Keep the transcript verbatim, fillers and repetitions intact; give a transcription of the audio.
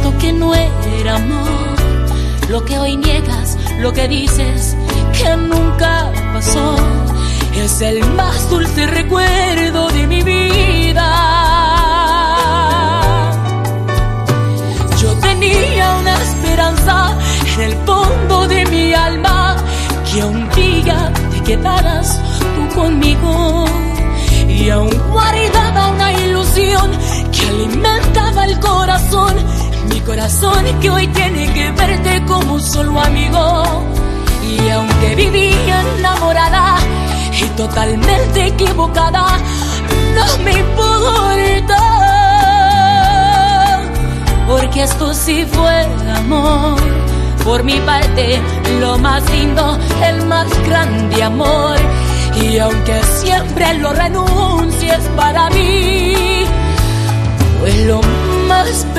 esto que no era amor, lo que hoy niegas, lo que dices que nunca pasó, es el más dulce recuerdo de mi vida. Yo tenía una esperanza en el fondo de mi alma, que un día te quedaras tú conmigo, y aún guardaba una ilusión que alimentaba el corazón, mi corazón que hoy tiene que verte como un solo amigo. Y aunque vivía enamorada y totalmente equivocada, no me importa, porque esto sí fue amor. Por mi parte, lo más lindo, el más grande amor. Y aunque siempre lo renuncies, para mí fue lo más